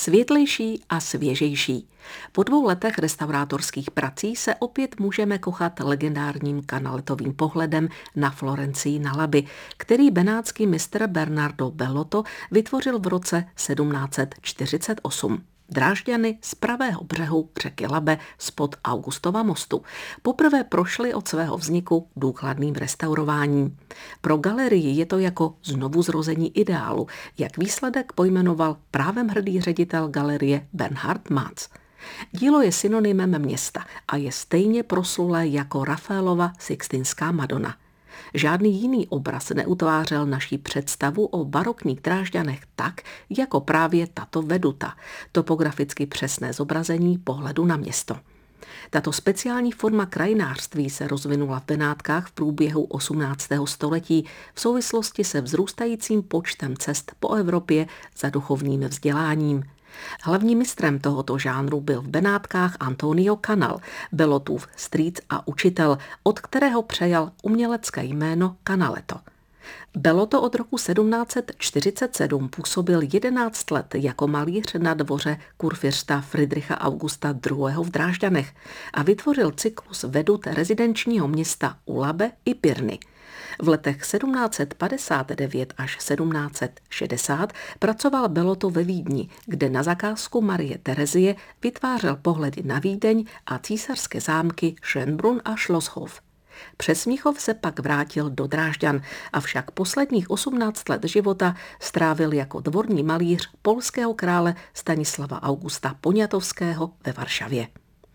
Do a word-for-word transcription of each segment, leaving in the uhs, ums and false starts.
světlejší a svěžejší. Po dvou letech restaurátorských prací se opět můžeme kochat legendárním kanaletovým pohledem na Florencii na Labi, který benátský mistr Bernardo Bellotto vytvořil v roce sedmnáct set čtyřicet osm. Drážďany z pravého břehu řeky Labe spod Augustova mostu poprvé prošly od svého vzniku důkladným restaurováním. Pro galerii je to jako znovuzrození ideálu, jak výsledek pojmenoval právem hrdý ředitel galerie Bernhard Matz. Dílo je synonymem města a je stejně proslulé jako Rafaelova Sixtinská Madonna. Žádný jiný obraz neutvářel naší představu o barokních Drážďanech tak, jako právě tato veduta, topograficky přesné zobrazení pohledu na město. Tato speciální forma krajinářství se rozvinula v Benátkách v průběhu osmnáctého století v souvislosti se vzrůstajícím počtem cest po Evropě za duchovním vzděláním. Hlavním mistrem tohoto žánru byl v Benátkách Antonio Canal, Bellottův strýc a učitel, od kterého přejal umělecké jméno Canaletto. Bellotto od roku sedmnáct set čtyřicet sedm působil jedenáct let jako malíř na dvoře kurfiřta Friedricha Augusta druhého. v Drážďanech a vytvořil cyklus vedut rezidenčního města u Labe i Pirny. V letech sedmnáct set padesát devět až sedmnáct set šedesát pracoval Bellotto ve Vídni, kde na zakázku Marie Terezie vytvářel pohledy na Vídeň a císařské zámky Schönbrunn a Schlosshof. Přes Mnichov se pak vrátil do Drážďan, avšak posledních osmnáct let života strávil jako dvorní malíř polského krále Stanislava Augusta Poniatovského ve Varšavě.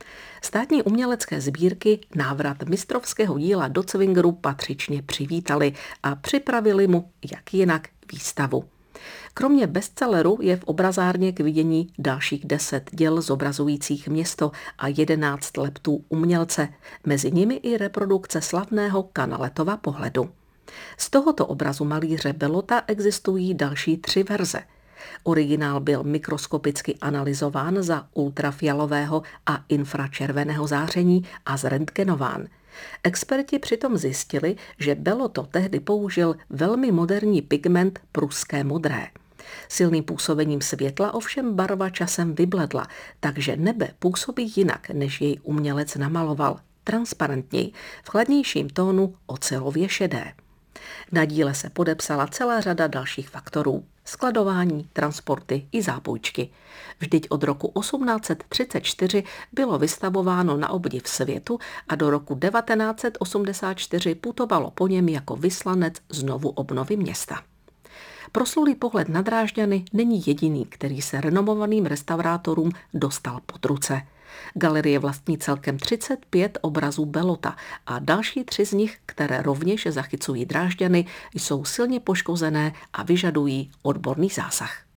Státní umělecké sbírky návrat mistrovského díla do Cwingeru patřičně přivítali a připravili mu, jak jinak, výstavu. Kromě bestselleru je v obrazárně k vidění dalších deset děl zobrazujících město a jedenáct leptů umělce, mezi nimi i reprodukce slavného Canaletova pohledu. Z tohoto obrazu malíře Bellotta existují další tři verze. Originál byl mikroskopicky analyzován za ultrafialového a infračerveného záření a zrentgenován. Experti přitom zjistili, že Bellotto tehdy použil velmi moderní pigment pruské modré. Silným působením světla ovšem barva časem vybledla, takže nebe působí jinak, než jej umělec namaloval, transparentněji, v chladnějším tónu ocelově šedé. Na díle se podepsala celá řada dalších faktorů. Skladování, transporty i zápůjčky. Vždyť od roku osmnáct set třicet čtyři bylo vystavováno na obdiv světu a do roku devatenáct set osmdesát čtyři putovalo po něm jako vyslanec znovu obnovy města. Proslulý pohled na Drážďany není jediný, který se renomovaným restaurátorům dostal pod ruce. Galerie vlastní celkem třicet pět obrazů Bellotta a další tři z nich, které rovněž zachycují Drážďany, jsou silně poškozené a vyžadují odborný zásah.